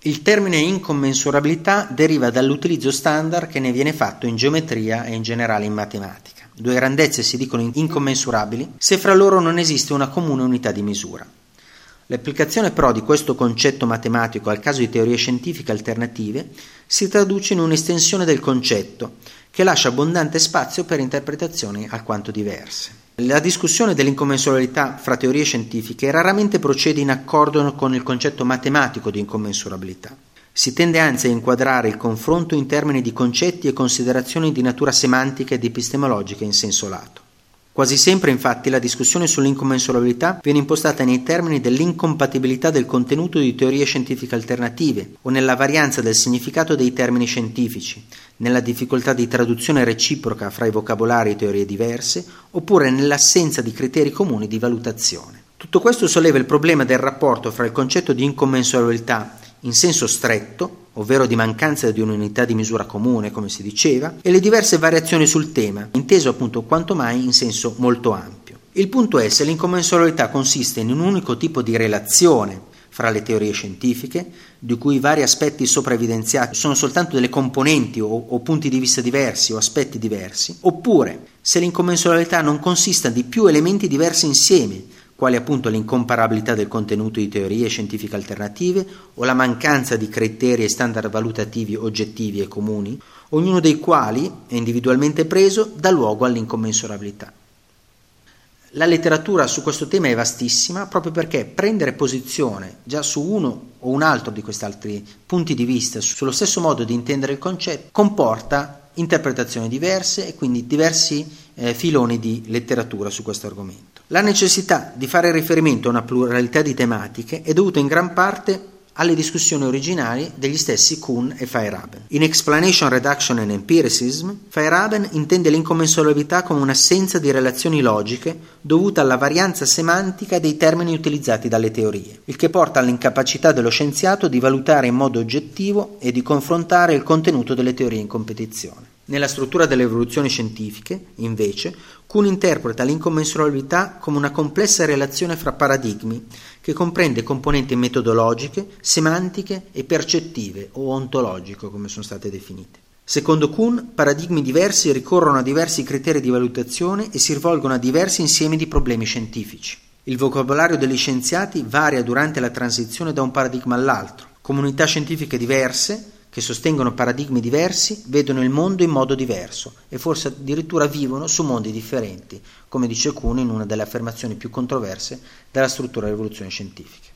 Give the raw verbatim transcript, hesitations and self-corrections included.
Il termine incommensurabilità deriva dall'utilizzo standard che ne viene fatto in geometria e in generale in matematica. Due grandezze si dicono incommensurabili se fra loro non esiste una comune unità di misura. L'applicazione però di questo concetto matematico al caso di teorie scientifiche alternative si traduce in un'estensione del concetto che lascia abbondante spazio per interpretazioni alquanto diverse. La discussione dell'incommensurabilità fra teorie scientifiche raramente procede in accordo con il concetto matematico di incommensurabilità. Si tende anzi a inquadrare il confronto in termini di concetti e considerazioni di natura semantica ed epistemologica in senso lato. Quasi sempre, infatti, la discussione sull'incommensurabilità viene impostata nei termini dell'incompatibilità del contenuto di teorie scientifiche alternative o nella varianza del significato dei termini scientifici, nella difficoltà di traduzione reciproca fra i vocabolari e teorie diverse, oppure nell'assenza di criteri comuni di valutazione. Tutto questo solleva il problema del rapporto fra il concetto di incommensurabilità in senso stretto, ovvero di mancanza di un'unità di misura comune, come si diceva, e le diverse variazioni sul tema, inteso appunto quanto mai in senso molto ampio. Il punto è se l'incommensurabilità consiste in un unico tipo di relazione fra le teorie scientifiche, di cui i vari aspetti sopra evidenziati sono soltanto delle componenti o, o punti di vista diversi o aspetti diversi, oppure se l'incommensurabilità non consista di più elementi diversi insieme, quali appunto l'incomparabilità del contenuto di teorie scientifiche alternative o la mancanza di criteri e standard valutativi oggettivi e comuni, ognuno dei quali, individualmente preso, dà luogo all'incommensurabilità. La letteratura su questo tema è vastissima proprio perché prendere posizione già su uno o un altro di questi altri punti di vista, sullo stesso modo di intendere il concetto, comporta interpretazioni diverse e quindi diversi eh, filoni di letteratura su questo argomento. La necessità di fare riferimento a una pluralità di tematiche è dovuta in gran parte alle discussioni originali degli stessi Kuhn e Feyerabend. In Explanation, Reduction and Empiricism, Feyerabend intende l'incommensurabilità come un'assenza di relazioni logiche dovuta alla varianza semantica dei termini utilizzati dalle teorie, il che porta all'incapacità dello scienziato di valutare in modo oggettivo e di confrontare il contenuto delle teorie in competizione. Nella struttura delle evoluzioni scientifiche, invece, Kuhn interpreta l'incommensurabilità come una complessa relazione fra paradigmi che comprende componenti metodologiche, semantiche e percettive o ontologiche, come sono state definite. Secondo Kuhn, paradigmi diversi ricorrono a diversi criteri di valutazione e si rivolgono a diversi insiemi di problemi scientifici. Il vocabolario degli scienziati varia durante la transizione da un paradigma all'altro. Comunità scientifiche diverse che sostengono paradigmi diversi, vedono il mondo in modo diverso e forse addirittura vivono su mondi differenti, come dice Kuhn in una delle affermazioni più controverse della struttura delle evoluzioni scientifiche.